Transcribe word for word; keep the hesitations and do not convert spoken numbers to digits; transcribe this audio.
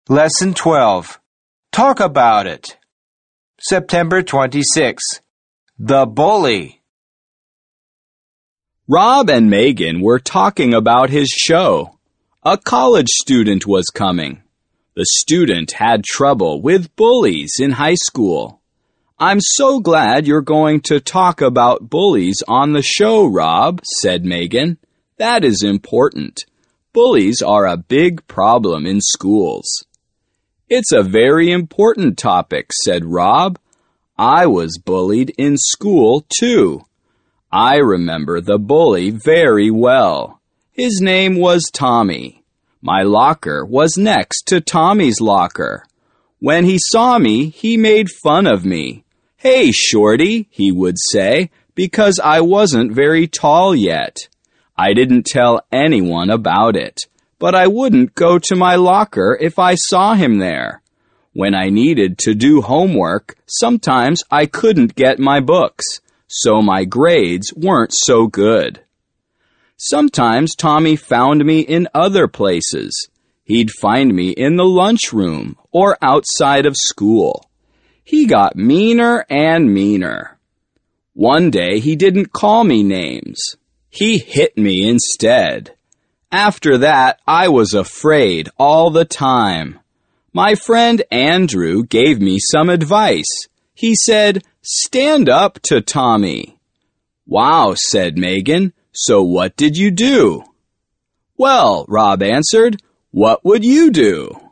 Lesson twelve. Talk about it. September twenty-sixth. The bully. Rob and Megan were talking about his show. A college student was coming. The student had trouble with bullies in high school. "I'm so glad you're going to talk about bullies on the show, Rob," said Megan. "That is important. Bullies are a big problem in schools." "It's a very important topic," said Rob. "I was bullied in school, too. I remember the bully very well. His name was Tommy. My locker was next to Tommy's locker. When he saw me, he made fun of me. 'Hey, Shorty,' he would say, because I wasn't very tall yet. I didn't tell anyone about it, but I wouldn't go to my locker if I saw him there. When I needed to do homework, sometimes I couldn't get my books, so my grades weren't so good. Sometimes Tommy found me in other places. He'd find me in the lunchroom or outside of school. He got meaner and meaner. One day he didn't call me names. He hit me instead. After that, I was afraid all the time. My friend Andrew gave me some advice. He said, "Stand up to Tommy." "Wow," said Megan. "So what did you do?" "Well," Rob answered, "what would you do?"